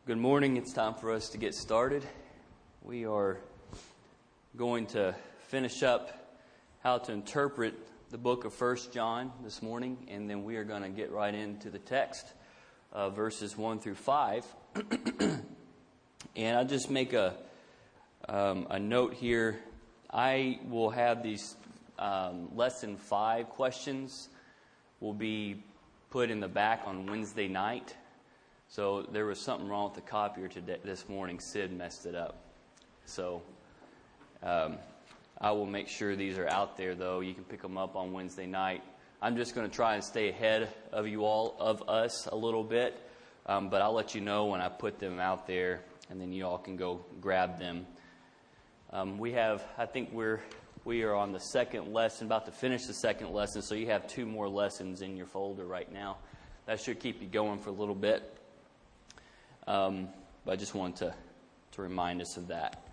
Good morning. It's time for us to get started. We are going to finish up how to interpret the book of 1 John this morning, and then we are going to get right into the text, verses 1 through 5. And I'll just make a note here. I will have these lesson 5 questions will be put in the back on Wednesday night. So there was something wrong with the copier this morning. Sid messed it up. So I will make sure these are out there, though. You can pick them up on Wednesday night. I'm just going to try and stay ahead of you all, of us, a little bit. But I'll let you know when I put them out there, and then you all can go grab them. We are on the second lesson, about to finish the second lesson, so you have 2 more lessons in your folder right now. That should keep you going for a little bit. But I just wanted to remind us of that.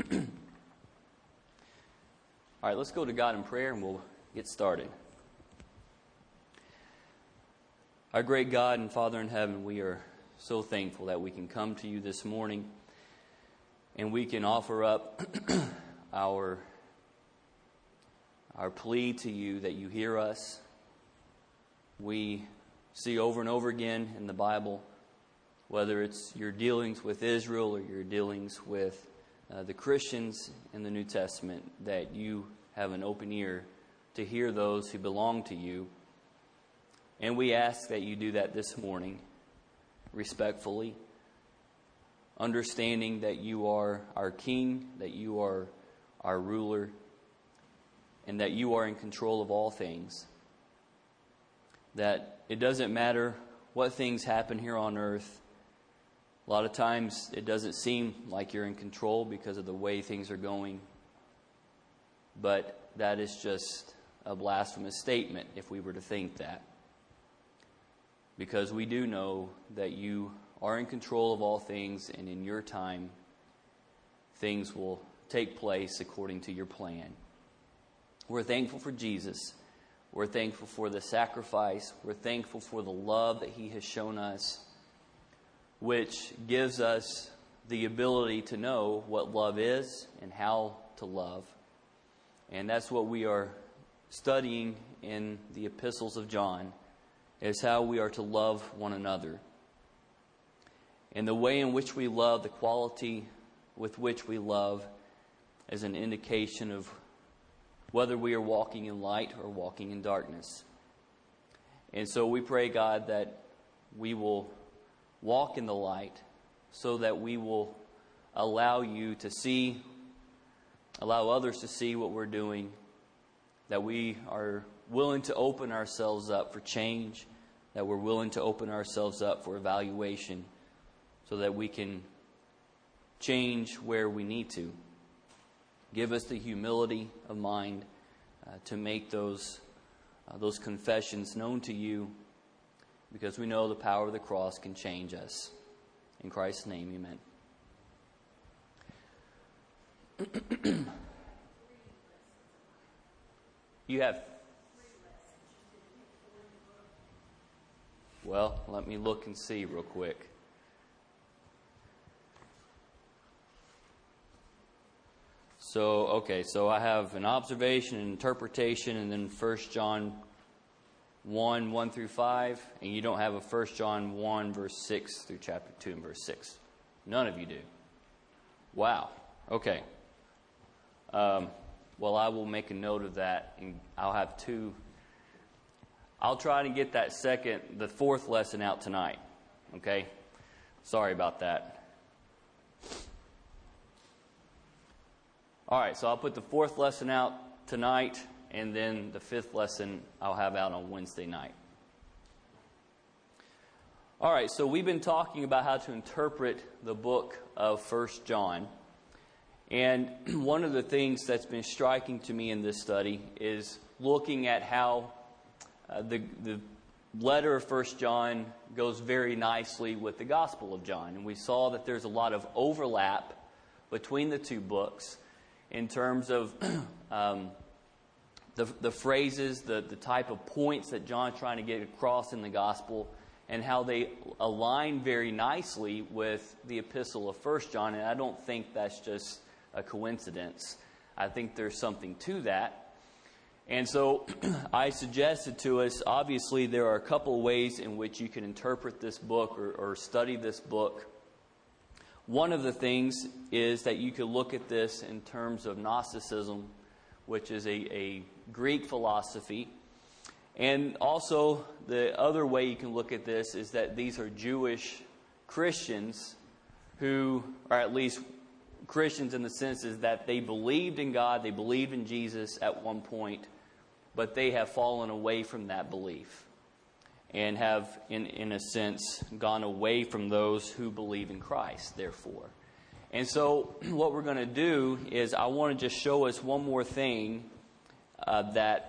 All right, let's go to God in prayer and we'll get started. Our great God and Father in heaven, we are so thankful that we can come to you this morning and we can offer up our plea to you that you hear us. We see over and over again in the Bible, whether it's your dealings with Israel or your dealings with the Christians in the New Testament, that you have an open ear to hear those who belong to you. And we ask that you do that this morning, respectfully, understanding that you are our King, that you are our ruler, and that you are in control of all things. That it doesn't matter what things happen here on earth. A lot of times it doesn't seem like you're in control because of the way things are going. But that is just a blasphemous statement if we were to think that. Because we do know that you are in control of all things, and in your time things will take place according to your plan. We're thankful for Jesus. We're thankful for the sacrifice. We're thankful for the love that He has shown us, which gives us the ability to know what love is and how to love. And that's what we are studying in the epistles of John, is how we are to love one another. And the way in which we love, the quality with which we love, is an indication of whether we are walking in light or walking in darkness. And so we pray, God, that we will walk in the light so that we will allow others to see what we're doing, that we are willing to open ourselves up for change, that we're willing to open ourselves up for evaluation so that we can change where we need to. Give us the humility of mind to make those confessions known to you, because we know the power of the cross can change us. In Christ's name, amen. You have... Well, let me look and see real quick. So I have an observation, an interpretation, and then 1 John 1 through 5, and you don't have a 1 John 1, verse 6 through chapter 2 and verse 6. None of you do. Wow. Okay. Well, I will make a note of that, and I'll have 2. I'll try to get the 4th lesson out tonight. Okay? Sorry about that. All right, so I'll put the 4th lesson out tonight, and then the 5th lesson I'll have out on Wednesday night. All right, so we've been talking about how to interpret the book of 1 John. And one of the things that's been striking to me in this study is looking at how the letter of 1 John goes very nicely with the Gospel of John. And we saw that there's a lot of overlap between the 2 books in terms of the phrases, the type of points that John's trying to get across in the Gospel, and how they align very nicely with the epistle of 1 John. And I don't think that's just a coincidence. I think there's something to that. And so I suggested to us, obviously there are a couple ways in which you can interpret this book or study this book. One of the things is that you could look at this in terms of Gnosticism, which is a Greek philosophy. And also, the other way you can look at this is that these are Jewish Christians who are at least Christians in the sense is that they believed in God, they believed in Jesus at one point, but they have fallen away from that belief and have, in a sense, gone away from those who believe in Christ, therefore. And so what we're going to do is I want to just show us one more thing that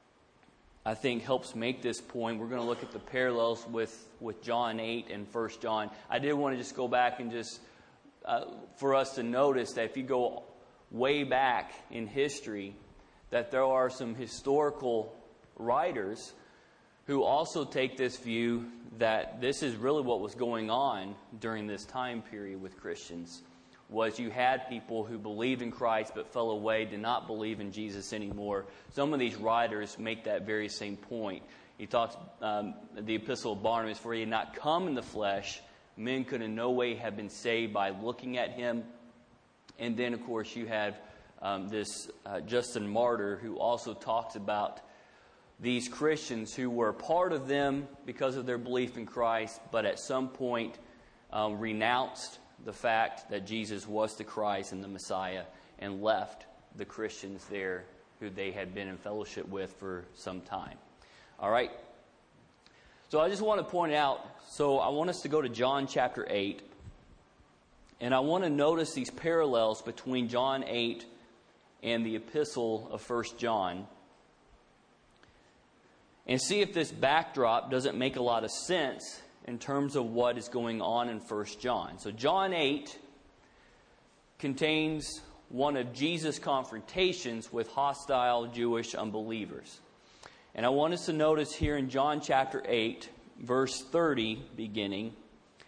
I think helps make this point. We're going to look at the parallels with John 8 and 1 John. I did want to just go back and just, for us to notice that if you go way back in history, that there are some historical writers who also take this view that this is really what was going on during this time period with Christians. Was you had people who believed in Christ but fell away, did not believe in Jesus anymore. Some of these writers make that very same point. He talks, the Epistle of Barnabas, for he had not come in the flesh, men could in no way have been saved by looking at him. And then, of course, you have this Justin Martyr, who also talks about these Christians who were part of them because of their belief in Christ, but at some point renounced the fact that Jesus was the Christ and the Messiah and left the Christians there who they had been in fellowship with for some time. All right. So I just want to point out, so I want us to go to John chapter 8. And I want to notice these parallels between John 8 and the epistle of 1 John. And see if this backdrop doesn't make a lot of sense in terms of what is going on in 1 John. So John 8 contains one of Jesus' confrontations with hostile Jewish unbelievers. And I want us to notice here in John chapter 8, verse 30 beginning, it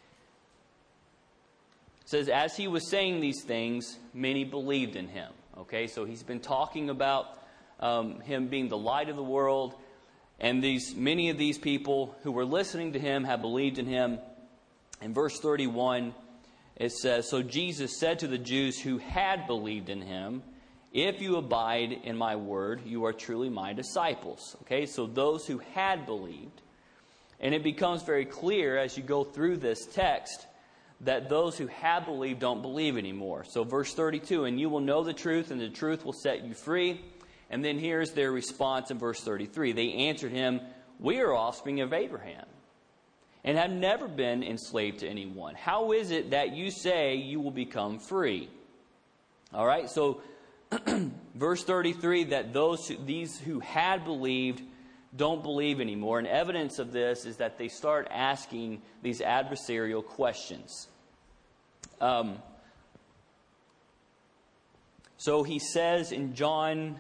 says, as he was saying these things, many believed in him. Okay, so he's been talking about him being the light of the world. And many of these people who were listening to him have believed in him. In verse 31, it says, so Jesus said to the Jews who had believed in him, if you abide in my word, you are truly my disciples. Okay, so those who had believed. And it becomes very clear as you go through this text that those who have believed don't believe anymore. So verse 32, and you will know the truth, and the truth will set you free. And then here's their response in verse 33. They answered him, we are offspring of Abraham and have never been enslaved to anyone. How is it that you say you will become free? All right, so verse 33, that these who had believed don't believe anymore. And evidence of this is that they start asking these adversarial questions. So he says in John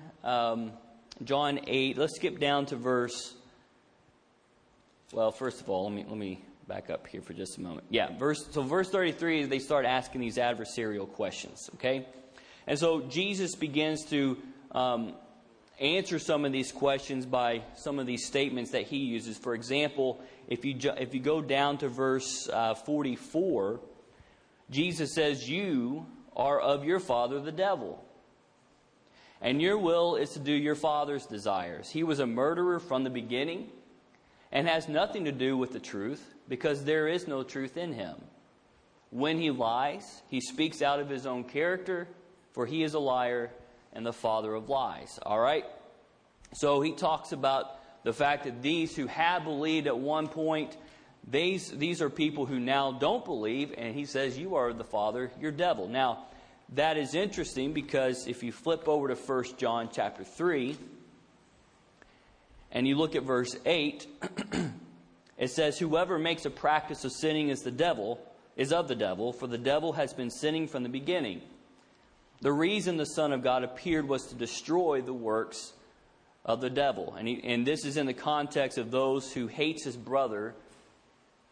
8, let's skip down to verse, well, first of all, let me back up here for just a moment. Yeah, verse 33, they start asking these adversarial questions, okay? And so Jesus begins to answer some of these questions by some of these statements that he uses. For example, if you go down to verse 44, Jesus says, you are of your father the devil, and your will is to do your father's desires. He was a murderer from the beginning and has nothing to do with the truth, because there is no truth in him. When he lies, he speaks out of his own character, for he is a liar and the father of lies. All right? So he talks about the fact that these who have believed at one point, these are people who now don't believe, and he says, you are the father, your devil. Now, that is interesting, because if you flip over to 1 John chapter 3, and you look at verse 8, it says, whoever makes a practice of sinning is of the devil, for the devil has been sinning from the beginning. The reason the Son of God appeared was to destroy the works of the devil. And this is in the context of those who hates his brother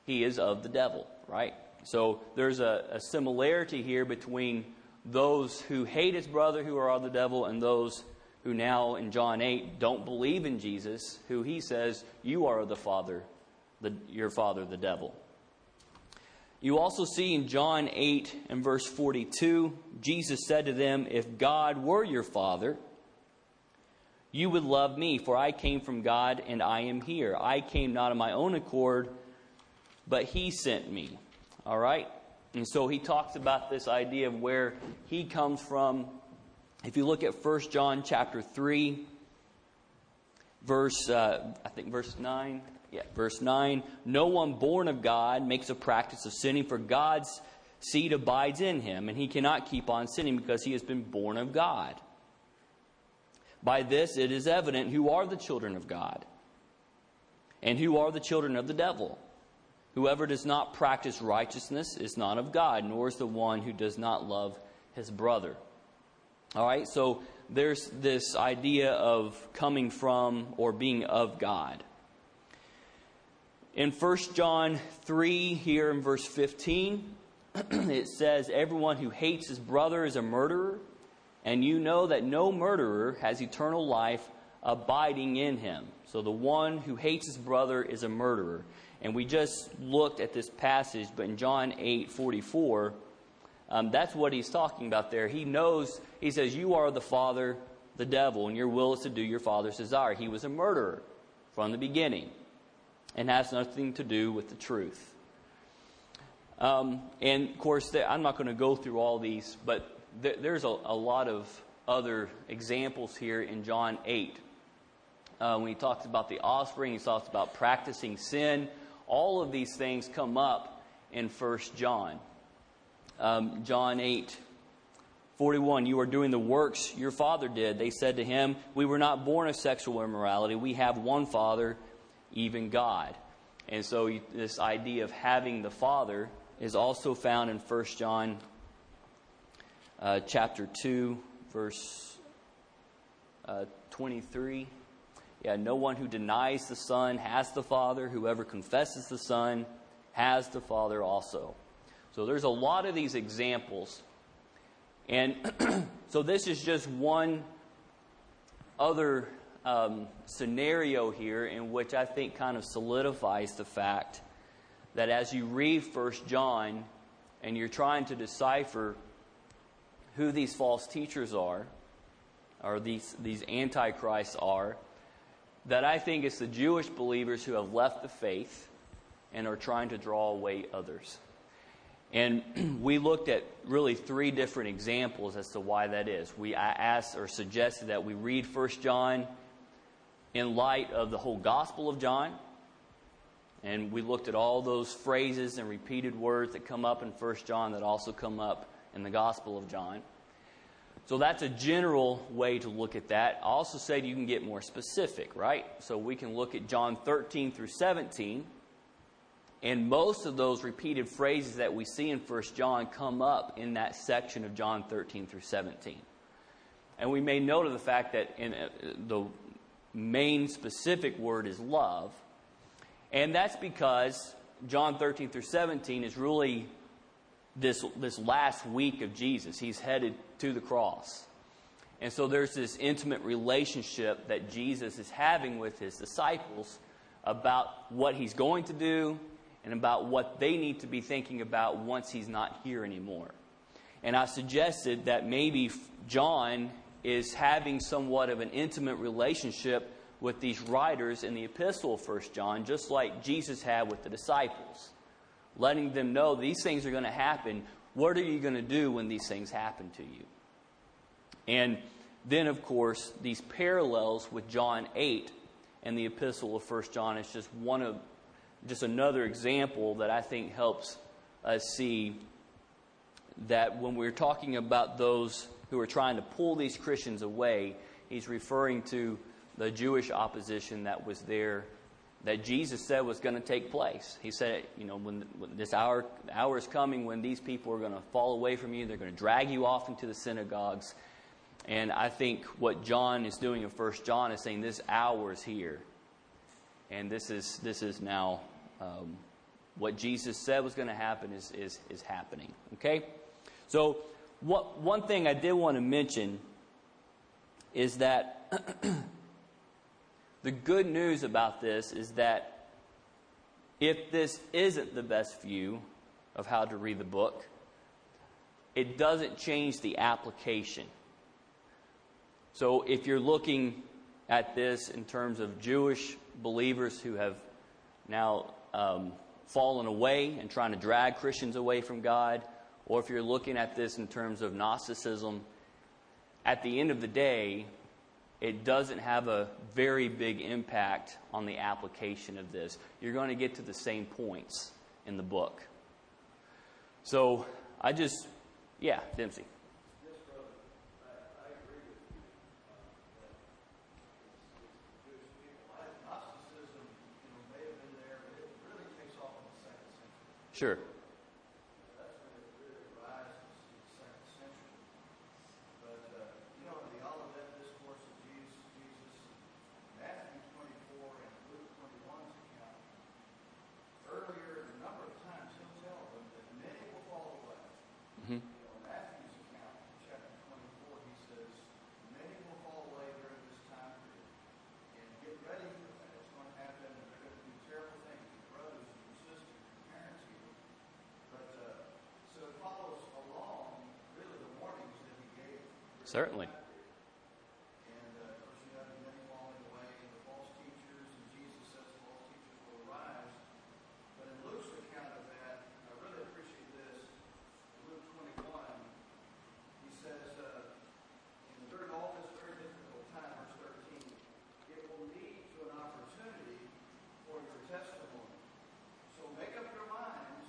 he is of the devil, right? So there's a similarity here between those who hate his brother, who are of the devil, and those who now in John 8 don't believe in Jesus, who he says, you are of the father, your father, the devil. You also see in John 8 and verse 42, Jesus said to them, if God were your father, you would love me, for I came from God and I am here. I came not of my own accord, but he sent me. All right? And so he talks about this idea of where he comes from. If you look at 1 John chapter 3, verse 9. Yeah, verse 9. No one born of God makes a practice of sinning, for God's seed abides in him, and he cannot keep on sinning because he has been born of God. By this it is evident who are the children of God and who are the children of the devil. Whoever does not practice righteousness is not of God, nor is the one who does not love his brother. All right, so there's this idea of coming from or being of God. In 1 John 3, here in verse 15, it says, everyone who hates his brother is a murderer, and you know that no murderer has eternal life abiding in him. So the one who hates his brother is a murderer. And we just looked at this passage, but in John 8:44, that's what he's talking about there. He knows, he says, you are the father, the devil, and your will is to do your father's desire. He was a murderer from the beginning and has nothing to do with the truth. And of course, I'm not going to go through all these, but there's a lot of other examples here in John 8. When he talks about the offspring, he talks about practicing sin. All of these things come up in 1 John. John 8:41, you are doing the works your father did. They said to him, we were not born of sexual immorality. We have one Father, even God. And so this idea of having the Father is also found in 1 John chapter 2, verse 23. Yeah, no one who denies the Son has the Father. Whoever confesses the Son has the Father also. So there's a lot of these examples. And so this is just one other scenario here in which I think kind of solidifies the fact that as you read 1 John and you're trying to decipher who these false teachers are, or these antichrists are, that I think it's the Jewish believers who have left the faith and are trying to draw away others. And we looked at really 3 different examples as to why that is. I asked or suggested that we read 1 John in light of the whole Gospel of John. And we looked at all those phrases and repeated words that come up in 1 John that also come up in the Gospel of John. So that's a general way to look at that. I also said you can get more specific, right? So we can look at John 13 through 17. And most of those repeated phrases that we see in 1 John come up in that section of John 13 through 17. And we made note of the fact that the main specific word is love. And that's because John 13 through 17 is really this last week of Jesus. He's headed to the cross. And so there's this intimate relationship that Jesus is having with his disciples about what he's going to do and about what they need to be thinking about once he's not here anymore. And I suggested that maybe John is having somewhat of an intimate relationship with these writers in the epistle of 1 John, just like Jesus had with the disciples, letting them know these things are going to happen. What are you going to do when these things happen to you? And then, of course, these parallels with John 8 and the epistle of 1 John is just another example that I think helps us see that when we're talking about those who are trying to pull these Christians away, he's referring to the Jewish opposition that was there, that Jesus said was going to take place. He said, when this hour is coming when these people are going to fall away from you, they're going to drag you off into the synagogues. And I think what John is doing in 1 John is saying this hour is here. And this is now What Jesus said was going to happen is happening. Okay? So one thing I did want to mention is that the good news about this is that if this isn't the best view of how to read the book, it doesn't change the application. So if you're looking at this in terms of Jewish believers who have now fallen away and trying to drag Christians away from God, or if you're looking at this in terms of Gnosticism, at the end of the day, it doesn't have a very big impact on the application of this. You're going to get to the same points in the book. So Dempsey. Yes, brother. I agree with you that it's Jewish people. Gnosticism, may have been there, but it really takes off in the 2nd century. Sure. That's when it really rises in the 2nd century. But, in the Olivet Discourse of Jesus, Matthew 24 and Luke 21's account, earlier, a number of times, he'll tell them that many will fall away. Mm-hmm. Matthew's account, chapter 24, he says, many will fall away during this time period. And get ready for that. It's going to happen, and they're going to do terrible things. Your brothers, your sisters, your parents even. But, so it follows along, really, the warnings that he gave. Certainly. And, of course, you have many falling away, the false teachers, and Jesus says false teachers will arise. But in Luke's account of that, I really appreciate this. Luke 21, he says, during all this very difficult time, verse 13, it will lead to an opportunity for your testimony. So make up your minds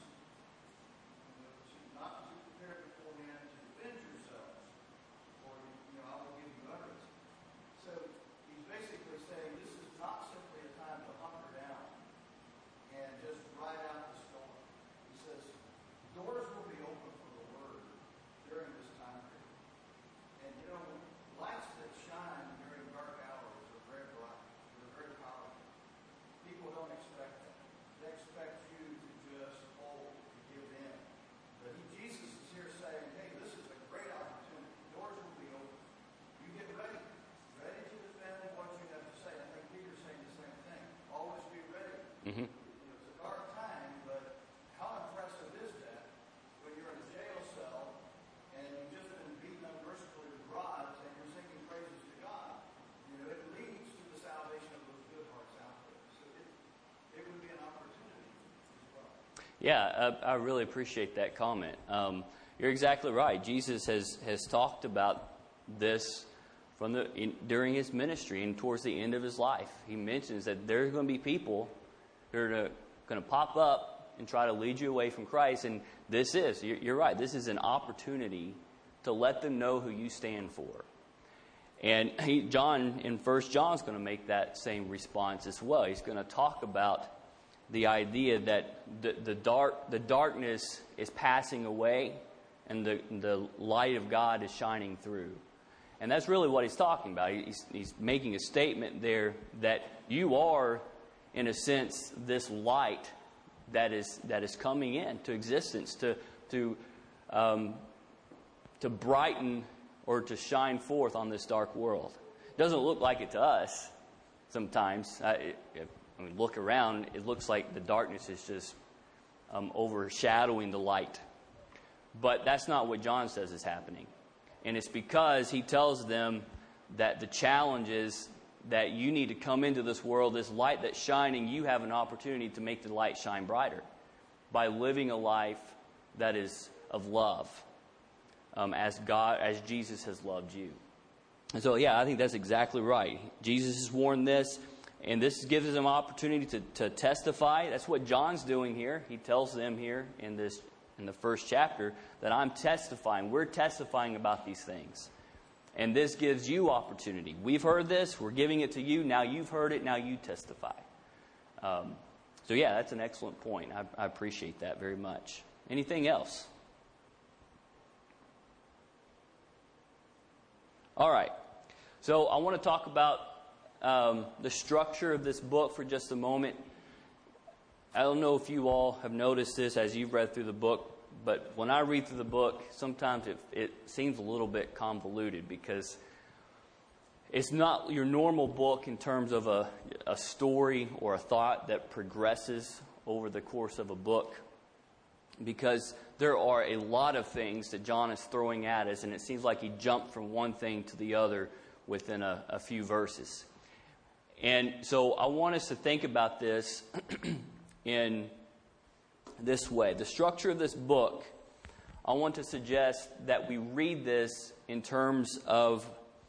not to prepare beforehand to defend yourselves, or I will give you utterance. So he's basically saying this is not simply a time to hunker down and just ride out the storm. He says doors will be open for the word during this time period. And lights that shine during dark hours are very bright. They're very powerful. People don't expect that. They expect you to just fold, to give in. But Jesus is here saying, hey, this is a great opportunity. Doors will be open. You get ready. Ready to defend what you have to say. I think Peter's saying the same thing. Always be ready. Mm-hmm. It's a dark time, but how impressive is that when you're in a jail cell and you've just been beaten unmercifully with rods and you're singing praises to God? It leads to the salvation of those good hearts out there. So it would be an opportunity as well. Yeah, I really appreciate that comment. You're exactly right. Jesus has talked about this during his ministry and towards the end of his life. He mentions that there's going to be people who are going to pop up and try to lead you away from Christ. And you're right, this is an opportunity to let them know who you stand for. And John, in 1 John, is going to make that same response as well. He's going to talk about the idea that the darkness is passing away and the light of God is shining through. And that's really what he's talking about. He's making a statement there that you are, in a sense, this light that is coming into existence to brighten or to shine forth on this dark world. It doesn't look like it to us sometimes. When we look around, it looks like the darkness is just overshadowing the light. But that's not what John says is happening. And it's because he tells them that the challenge is that you need to come into this world, this light that's shining, you have an opportunity to make the light shine brighter by living a life that is of love, as Jesus has loved you. And so, I think that's exactly right. Jesus has warned this, and this gives them an opportunity to testify. That's what John's doing here. He tells them here in the first chapter that I'm testifying. We're testifying about these things. And this gives you opportunity. We've heard this. We're giving it to you. Now you've heard it. Now you testify. That's an excellent point. I appreciate that very much. Anything else? All right. So I want to talk about the structure of this book for just a moment. I don't know if you all have noticed this as you've read through the book, but when I read through the book, sometimes it seems a little bit convoluted because it's not your normal book in terms of a story or a thought that progresses over the course of a book, because there are a lot of things that John is throwing at us, and it seems like he jumped from one thing to the other within a few verses. And so I want us to think about this in this way. The structure of this book, I want to suggest that we read this in terms of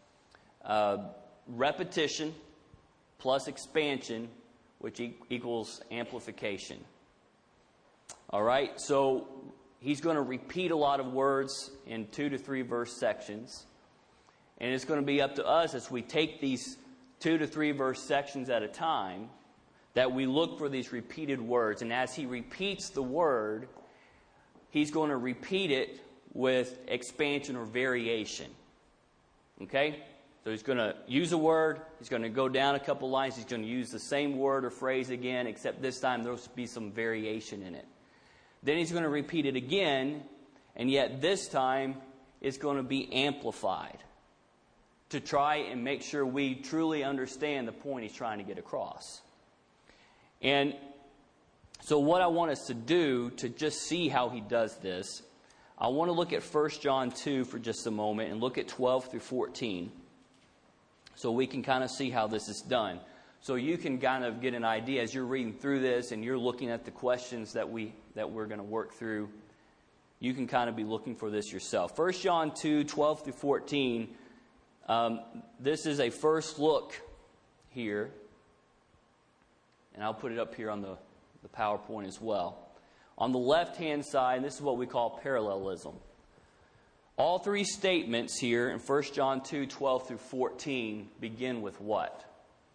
repetition plus expansion, which equals amplification. All right, so he's going to repeat a lot of words in 2 to 3 verse sections. And it's going to be up to us as we take these 2 to 3 verse sections at a time that we look for these repeated words. And as he repeats the word, he's going to repeat it with expansion or variation. Okay? So he's going to use a word, he's going to go down a couple lines, he's going to use the same word or phrase again, except this time there'll be some variation in it. Then he's going to repeat it again, and yet this time it's going to be amplified to try and make sure we truly understand the point he's trying to get across. And so what I want us to do to just see how he does this, I want to look at 1 John 2 for just a moment and look at 12 through 14 so we can kind of see how this is done. So you can kind of get an idea as you're reading through this and you're looking at the questions that we're going to work through. You can kind of be looking for this yourself. 1 John 2, 12 through 14, this is a first look here. And I'll put it up here on the PowerPoint as well. On the left-hand side, this is what we call parallelism. All three statements here in 1 John 2, 12 through 14 begin with what?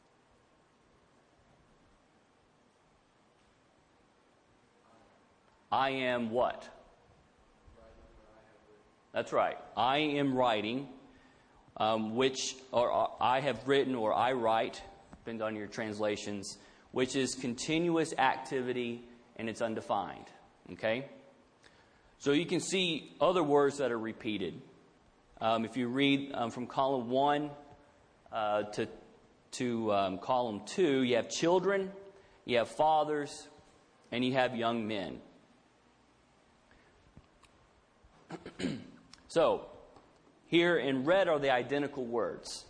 I am what? That's right. I am writing, or I have written, or I write, depends on your translations, which is continuous activity and it's undefined. Okay? So you can see other words that are repeated. If you read from column 1 to column 2, you have children, you have fathers, and you have young men. So, here in red are the identical words.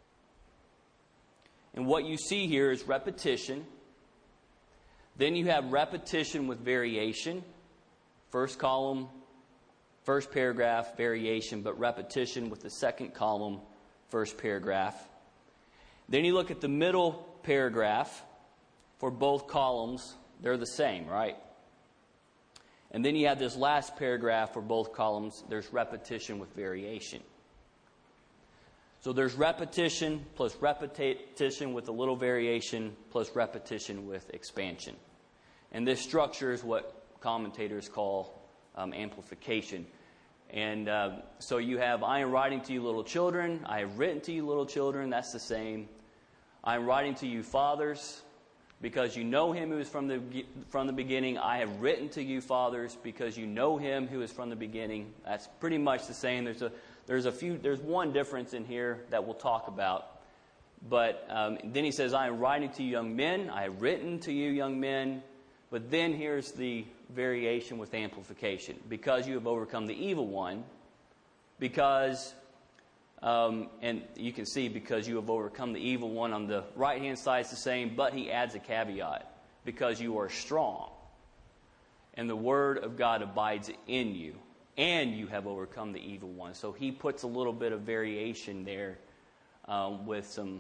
And what you see here is repetition. Then you have repetition with variation. First column, first paragraph, variation, but repetition with the second column, first paragraph. Then you look at the middle paragraph for both columns. They're the same, right? And then you have this last paragraph for both columns. There's repetition with variation. So there's repetition plus repetition with a little variation plus repetition with expansion. And this structure is what commentators call amplification. And so you have, I am writing to you little children. I have written to you little children. That's the same. I am writing to you fathers because you know him who is from the beginning. I have written to you fathers because you know him who is from the beginning. That's pretty much the same. There's one difference in here that we'll talk about. But then he says, I am writing to you young men. I have written to you young men. But then here's the variation with amplification. Because you have overcome the evil one. Because, and you can see because you have overcome the evil one on the right-hand side is the same. But he adds a caveat. Because you are strong. And the word of God abides in you. And you have overcome the evil one. So he puts a little bit of variation there with some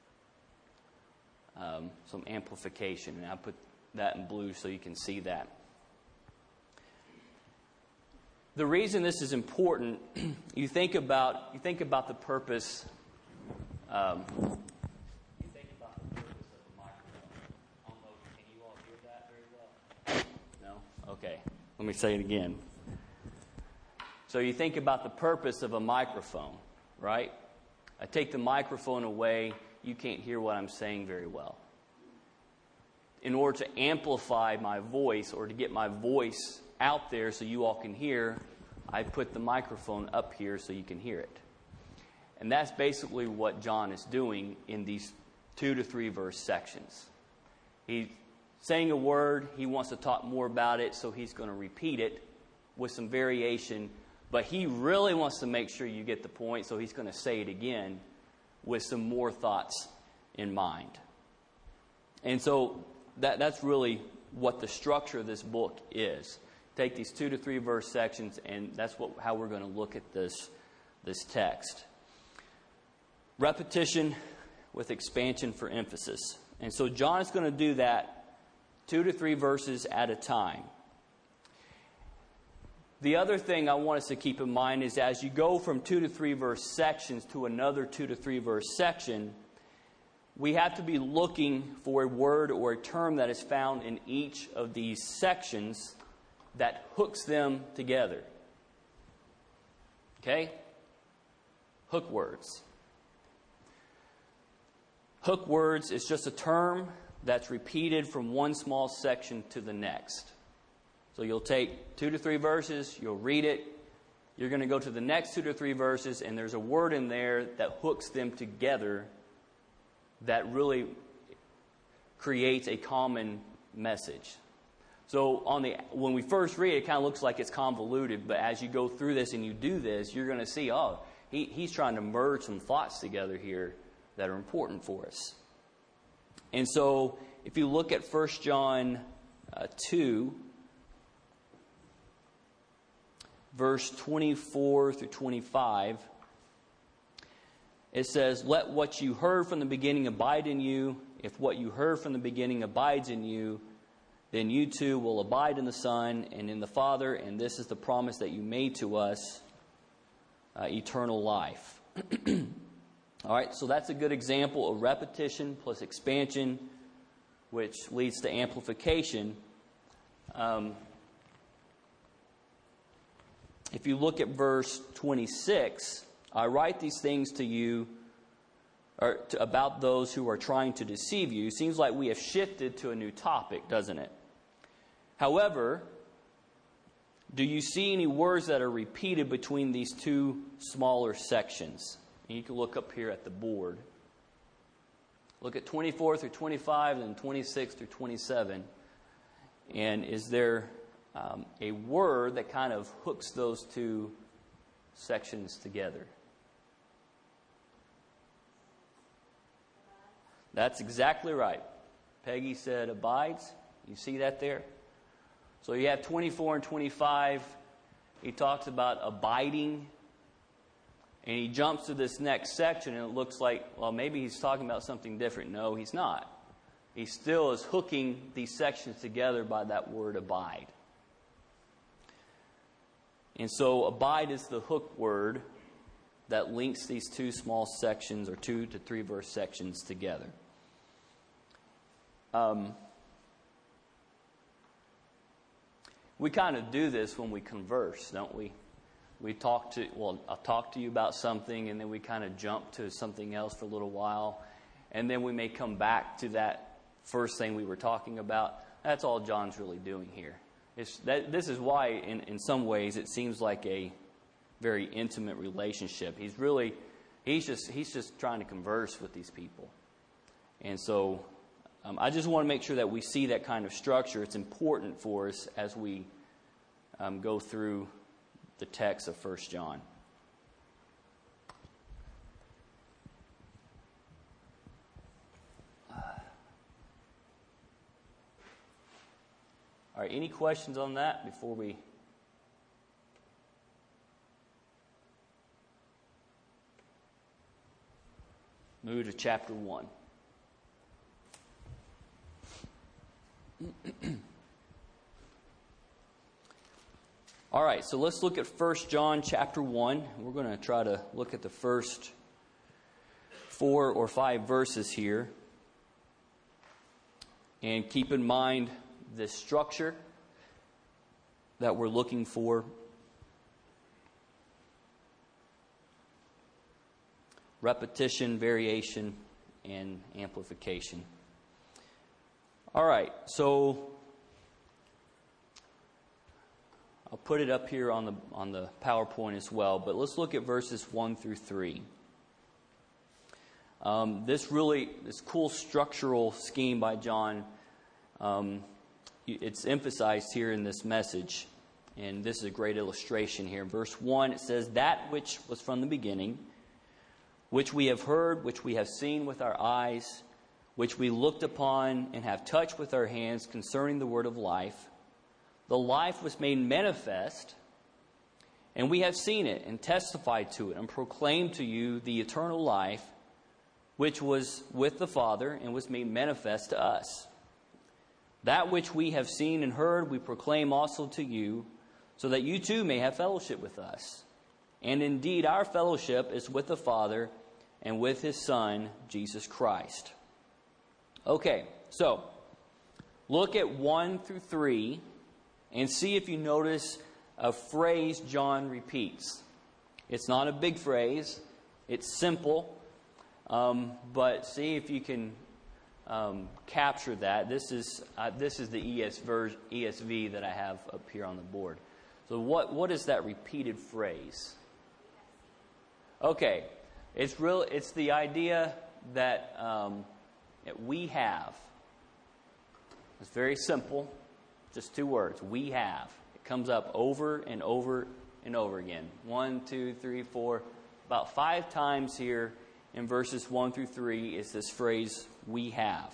amplification. And I put that in blue so you can see that. The reason this is important, you think about the purpose. You think about the purpose of the microphone. Almost, can you all hear that very well? No? Okay. Let me say it again. So you think about the purpose of a microphone, right? I take the microphone away, you can't hear what I'm saying very well. in order to amplify my voice or to get my voice out there so you all can hear, I put the microphone up here so you can hear it. And that's basically what John is doing in these 2 to 3 verse sections. He's saying a word, he wants to talk more about it, so he's going to repeat it with some variation, but he really wants to make sure you get the point, so he's going to say it again with some more thoughts in mind. And so that's really what the structure of this book is. Take these 2 to 3 verse sections, and that's how we're going to look at this text. Repetition with expansion for emphasis. And so John is going to do that 2 to 3 verses at a time. The other thing I want us to keep in mind is as you go from 2 to 3 verse sections to another 2 to 3 verse section, we have to be looking for a word or a term that is found in each of these sections that hooks them together. Okay? Hook words. Hook words is just a term that's repeated from one small section to the next. So you'll take 2 to 3 verses, you'll read it, you're going to go to the next 2 to 3 verses, and there's a word in there that hooks them together that really creates a common message. So when we first read it, it kind of looks like it's convoluted, but as you go through this and you do this, you're going to see, he's trying to merge some thoughts together here that are important for us. And so if you look at 1 John 2, verse 24 through 25, it says, "Let what you heard from the beginning abide in you. If what you heard from the beginning abides in you, then you too will abide in the Son and in the Father, and this is the promise that you made to us, eternal life." All right, so that's a good example of repetition plus expansion, which leads to amplification. If you look at verse 26, "I write these things to you about those who are trying to deceive you." Seems like we have shifted to a new topic, doesn't it? However, do you see any words that are repeated between these two smaller sections? And you can look up here at the board. Look at 24 through 25 and 26 through 27. And is there a word that kind of hooks those two sections together? That's exactly right. Peggy said abides. You see that there? So you have 24 and 25. He talks about abiding. And he jumps to this next section, and it looks like, well, maybe he's talking about something different. No, he's not. He still is hooking these sections together by that word abide. And so abide is the hook word that links these two small sections or 2 to 3 verse sections together. We kind of do this when we converse, don't we? I'll talk to you about something, and then we kind of jump to something else for a little while, and then we may come back to that first thing we were talking about. That's all John's really doing here. This is why, in some ways, it seems like a very intimate relationship. He's just trying to converse with these people. And so I just want to make sure that we see that kind of structure. It's important for us as we go through the text of 1 John. All right, any questions on that before we move to chapter 1? All right, so let's look at 1 John chapter 1. We're going to try to look at the first 4 or 5 verses here. And keep in mind this structure that we're looking for. Repetition, variation, and amplification. All right, so I'll put it up here on the PowerPoint as well, but let's look at verses 1 through 3. This cool structural scheme by John, it's emphasized here in this message, and this is a great illustration here. In verse 1, it says, "That which was from the beginning, which we have heard, which we have seen with our eyes, which we looked upon and have touched with our hands concerning the word of life. The life was made manifest, and we have seen it and testified to it and proclaimed to you the eternal life, which was with the Father and was made manifest to us. That which we have seen and heard we proclaim also to you, so that you too may have fellowship with us. And indeed our fellowship is with the Father and with His Son, Jesus Christ." Okay, so look at 1 through 3 and see if you notice a phrase John repeats. It's not a big phrase. It's simple. But see if you can capture that. This is the ESV that I have up here on the board. So what is that repeated phrase? Okay, it's the idea that we have. It's very simple, just 2 words. We have. It comes up over and over and over again. 1, 2, 3, 4, about 5 times here. In verses 1 through 3 is this phrase, "we have."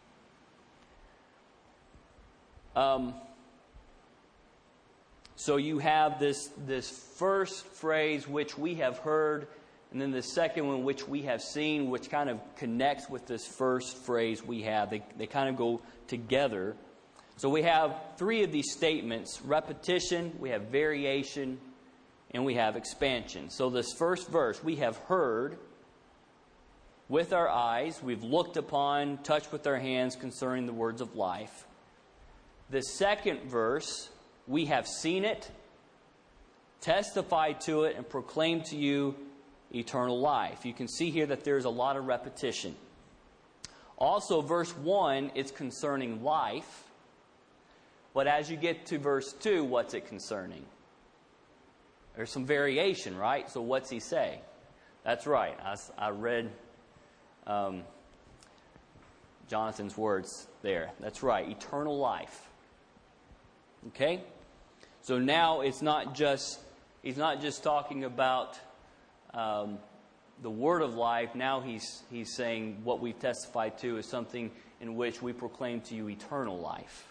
So you have this first phrase, "which we have heard," and then the second one, "which we have seen," which kind of connects with this first phrase, "we have." They kind of go together. So we have 3 of these statements: repetition, we have variation, and we have expansion. So this first verse, "we have heard with our eyes, we've looked upon, touched with our hands concerning the words of life." The second verse, "we have seen it, testified to it, and proclaimed to you eternal life." You can see here that there's a lot of repetition. Also, verse 1, it's concerning life. But as you get to verse 2, what's it concerning? There's some variation, right? So what's he say? That's right. I read Jonathan's words there. That's right. Eternal life. Okay? So now he's not just talking about the word of life. Now he's saying what we've testified to is something in which we proclaim to you eternal life.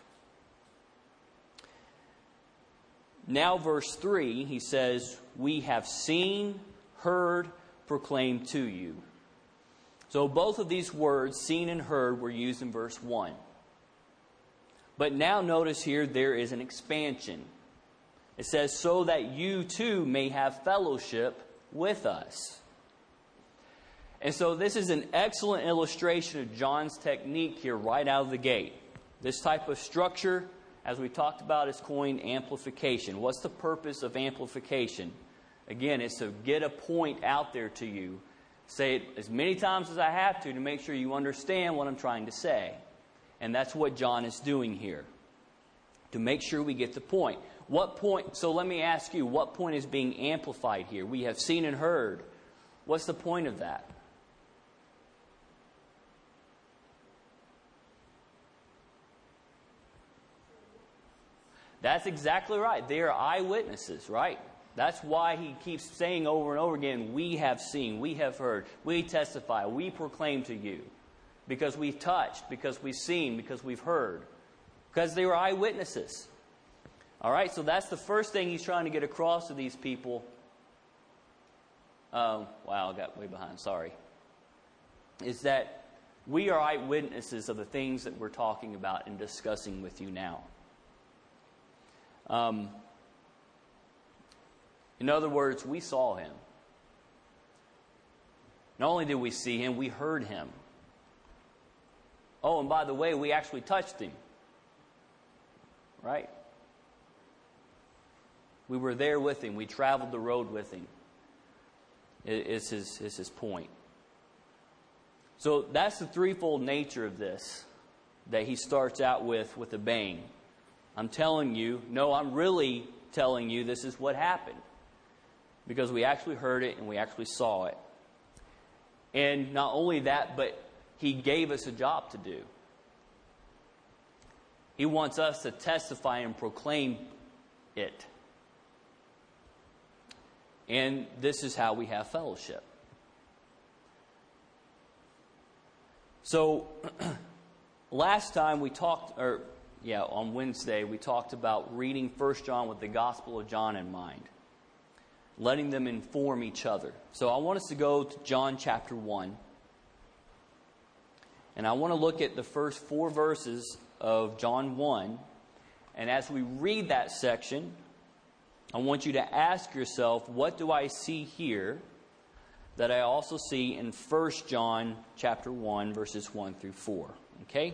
Now verse 3, he says, "we have seen, heard, proclaimed to you." So both of these words, seen and heard, were used in verse 1. But now notice here there is an expansion. It says, "so that you too may have fellowship with us." And so this is an excellent illustration of John's technique here right out of the gate. This type of structure, as we talked about, is coined amplification. What's the purpose of amplification? Again, it's to get a point out there to you. Say it as many times as I have to make sure you understand what I'm trying to say. And that's what John is doing here, to make sure we get the point. What point? So let me ask you, what point is being amplified here? We have seen and heard. What's the point of that? That's exactly right. They are eyewitnesses, right? That's why he keeps saying over and over again, "we have seen, we have heard, we testify, we proclaim to you." Because we've touched, because we've seen, because we've heard. Because they were eyewitnesses. All right, so that's the first thing he's trying to get across to these people. Wow, I got way behind, sorry. Is that we are eyewitnesses of the things that we're talking about and discussing with you now. In other words, we saw him. Not only did we see him, we heard him. Oh, and by the way, we actually touched him. Right? We were there with him. We traveled the road with him. Is his point. So that's the threefold nature of this. that he starts out with a bang. I'm telling you, no, I'm really telling you this is what happened. Because we actually heard it and we actually saw it. And not only that, but he gave us a job to do. He wants us to testify and proclaim it. And this is how we have fellowship. So, last time we talked, on Wednesday, we talked about reading 1 John with the Gospel of John in mind. Letting them inform each other. So I want us to go to John chapter 1. And I want to look at the first 4 verses of John 1. And as we read that section, I want you to ask yourself, what do I see here that I also see in 1 John chapter 1, verses 1 through 4? Okay?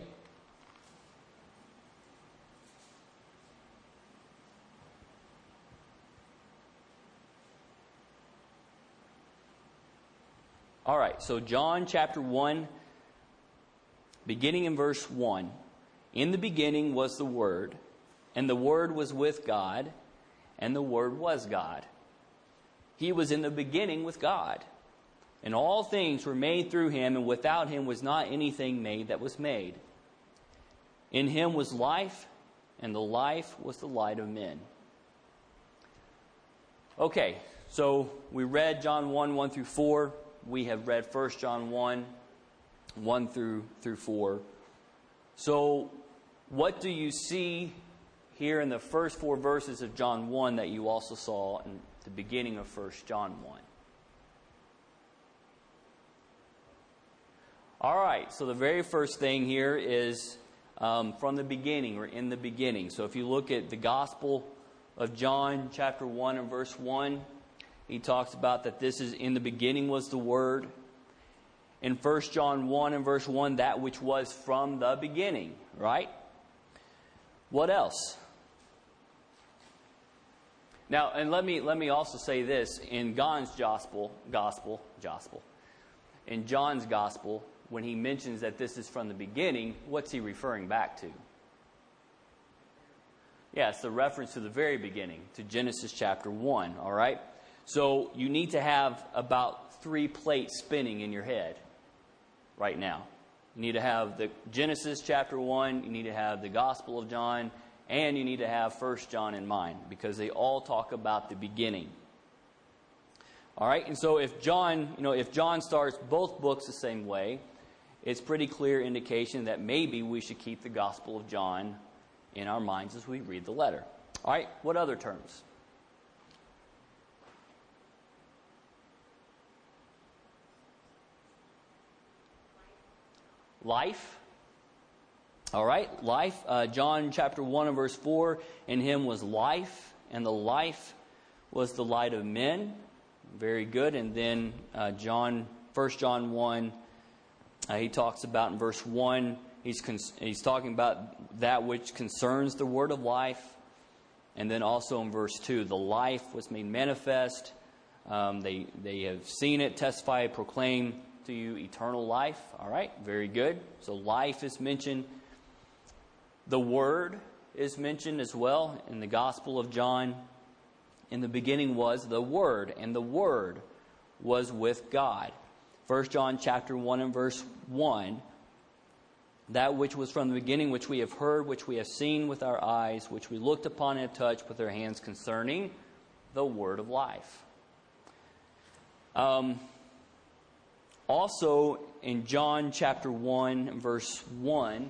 All right, so John chapter 1, beginning in verse 1. In the beginning was the Word, and the Word was with God, and the Word was God. He was in the beginning with God. And all things were made through him, and without him was not anything made that was made. In him was life, and the life was the light of men. Okay, so we read John 1, 1 through 4. We have read 1 John 1, 1 through 4. So, what do you see here in the first 4 verses of John 1 that you also saw in the beginning of 1 John 1? All right, so the very first thing here is from the beginning, or in the beginning. So if you look at the Gospel of John, chapter 1 and verse 1, he talks about that this is in the beginning was the Word. In 1 John 1 and verse 1, that which was from the beginning, right? What else? Now, and let me also say this. In John's gospel, in John's gospel, when he mentions that this is from the beginning, what's he referring back to? Yeah, it's the reference to the very beginning, to Genesis chapter 1, all right? So you need to have about 3 plates spinning in your head right now. You need to have the Genesis chapter 1, you need to have the Gospel of John, and you need to have 1 John in mind, because they all talk about the beginning. All right, and so if John starts both books the same way, it's pretty clear indication that maybe we should keep the Gospel of John in our minds as we read the letter. All right, what other terms? Life. All right, life. John chapter 1 and verse 4, in him was life, and the life was the light of men. Very good. And then 1 John 1, he talks about in verse 1, he's talking about that which concerns the word of life. And then also in verse 2, the life was made manifest. They have seen it, testified, proclaimed to you eternal life. All right, very good. So life is mentioned. The Word is mentioned as well in the Gospel of John. In the beginning was the Word, and the Word was with God. 1 John chapter 1 and verse 1, that which was from the beginning, which we have heard, which we have seen with our eyes, which we looked upon and touched with our hands, concerning the Word of life. Also, in John chapter 1, verse 1,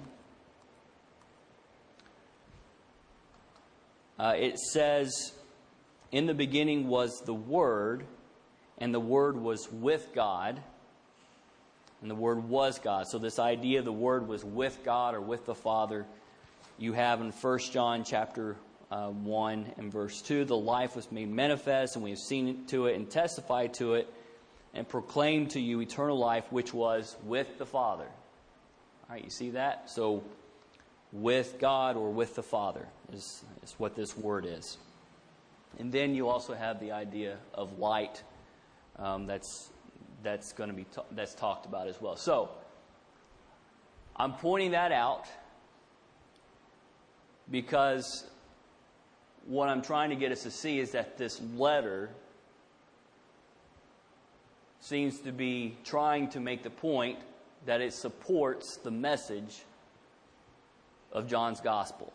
it says, in the beginning was the Word, and the Word was with God, and the Word was God. So this idea the Word was with God or with the Father, you have in 1 John chapter 1 and verse 2, the life was made manifest, and we have seen to it and testified to it, and proclaimed to you eternal life, which was with the Father. All right, you see that? So, with God or with the Father is what this word is. And then you also have the idea of light that's going to be that's talked about as well. So, I'm pointing that out because what I'm trying to get us to see is that this letter seems to be trying to make the point that it supports the message of John's gospel.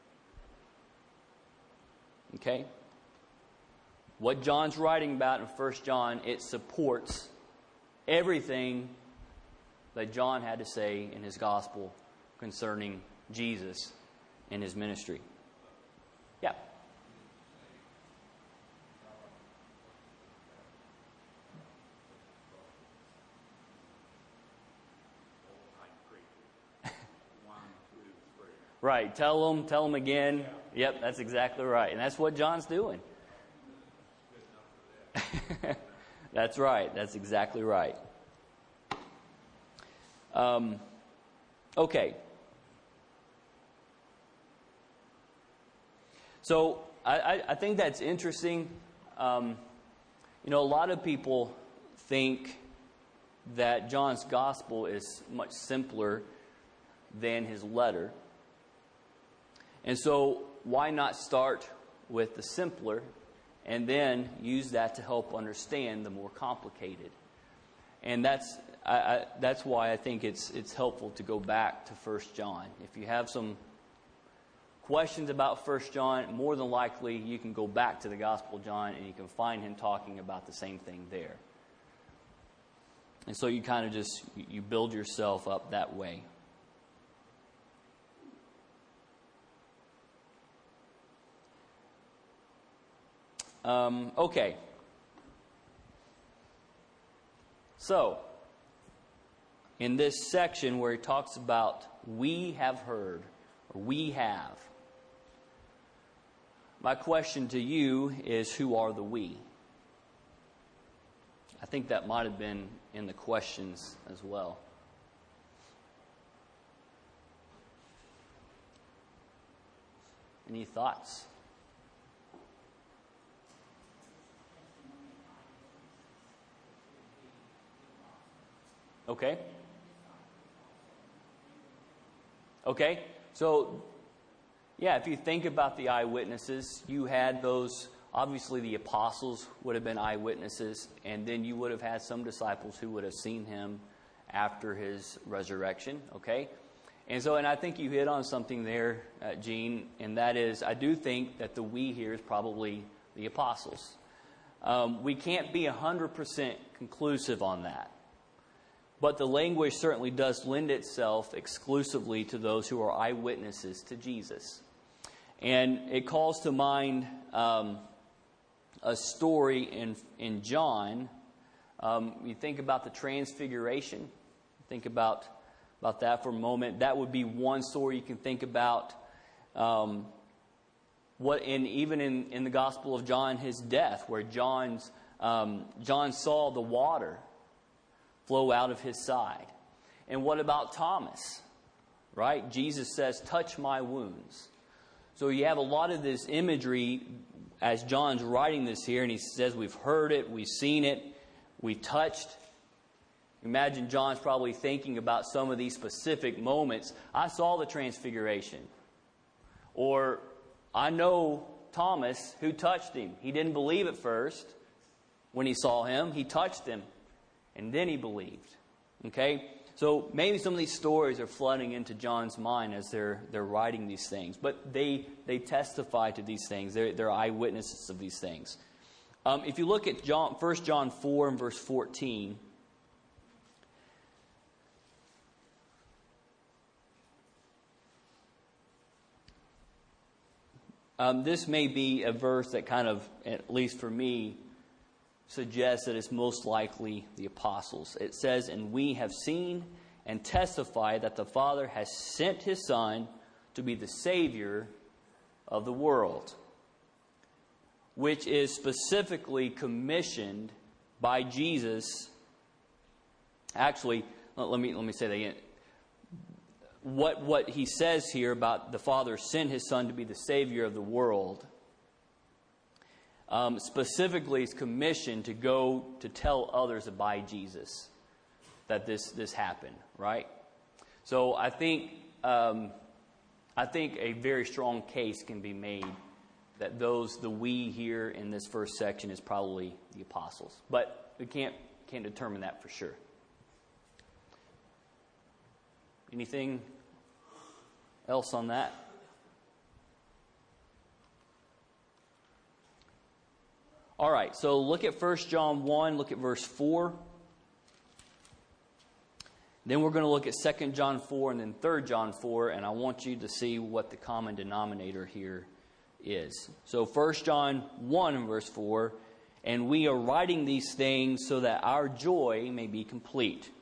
Okay? What John's writing about in 1 John, it supports everything that John had to say in his gospel concerning Jesus and his ministry. Yeah. Right. Tell them again. Yep, that's exactly right. And that's what John's doing. That's right. That's exactly right. Okay. So I think that's interesting. A lot of people think that John's gospel is much simpler than his letter. And so why not start with the simpler and then use that to help understand the more complicated? And that's why I think it's helpful to go back to 1 John. If you have some questions about 1 John, more than likely you can go back to the Gospel of John and you can find him talking about the same thing there. And so you kind of just, you build yourself up that way. Okay. So, in this section where he talks about we have heard, or we have, my question to you is, who are the we? I think that might have been in the questions as well. Any thoughts? Okay. Okay. So, yeah, if you think about the eyewitnesses, you had those, obviously the apostles would have been eyewitnesses, and then you would have had some disciples who would have seen him after his resurrection, okay? And I think you hit on something there, Gene, and that is, I do think that the we here is probably the apostles. We can't be 100% conclusive on that. But the language certainly does lend itself exclusively to those who are eyewitnesses to Jesus. And it calls to mind a story in John. You think about the Transfiguration. Think about that for a moment. That would be one story you can think about. Even in the Gospel of John, his death, where John saw the water flow out of his side. And what about Thomas? Right? Jesus says, "Touch my wounds." So you have a lot of this imagery as John's writing this here, and he says, we've heard it, we've seen it, we touched. Imagine John's probably thinking about some of these specific moments. I saw the Transfiguration. Or, I know Thomas who touched him. He didn't believe at first when he saw him. He touched him. And then he believed. Okay? So maybe some of these stories are flooding into John's mind as they're writing these things. But they testify to these things. They're eyewitnesses of these things. If you look at 1 John 4 and verse 14... this may be a verse that kind of, at least for me, suggests that it's most likely the apostles. It says, "And we have seen and testify that the Father has sent His Son to be the Savior of the world," which is specifically commissioned by Jesus. Actually, let me say that again. What he says here about the Father sent His Son to be the Savior of the world, specifically is commissioned to go to tell others about Jesus that this happened, right? So I think I think a very strong case can be made that the we here in this first section is probably the apostles. But we can't determine that for sure. Anything else on that? All right, so look at 1 John 1, look at verse 4. Then we're going to look at 2 John 4 and then 3 John 4, and I want you to see what the common denominator here is. So 1 John 1 and verse 4, and we are writing these things so that our joy may be complete.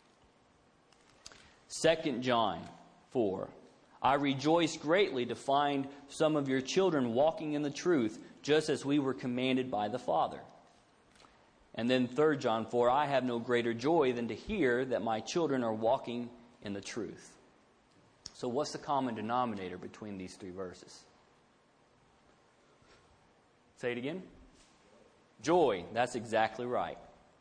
2 John 4, I rejoice greatly to find some of your children walking in the truth, just as we were commanded by the Father. And then 3 John 4, I have no greater joy than to hear that my children are walking in the truth. So what's the common denominator between these three verses? Say it again. Joy. That's exactly right.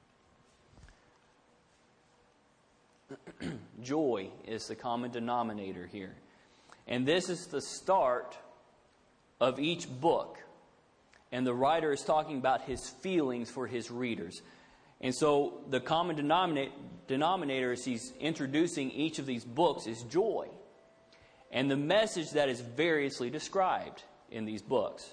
Joy is the common denominator here. And this is the start of each book. And the writer is talking about his feelings for his readers. And so the common denominator as he's introducing each of these books is joy. And the message that is variously described in these books.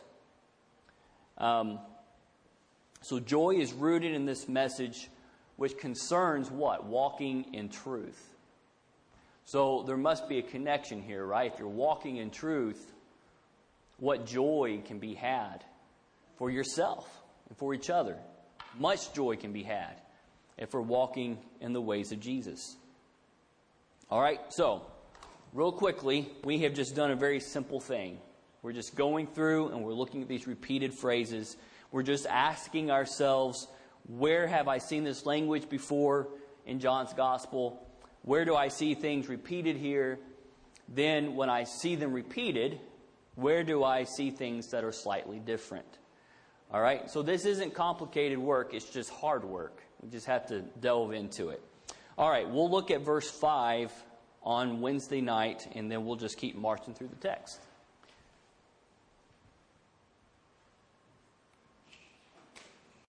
So joy is rooted in this message which concerns what? Walking in truth. So there must be a connection here, right? If you're walking in truth, what joy can be had for yourself and for each other. Much joy can be had if we're walking in the ways of Jesus. All right, so real quickly, we have just done a very simple thing. We're just going through and we're looking at these repeated phrases. We're just asking ourselves, where have I seen this language before in John's Gospel? Where do I see things repeated here? Then when I see them repeated, where do I see things that are slightly different? All right, so this isn't complicated work. It's just hard work. We just have to delve into it. All right, we'll look at verse 5 on Wednesday night, and then we'll just keep marching through the text.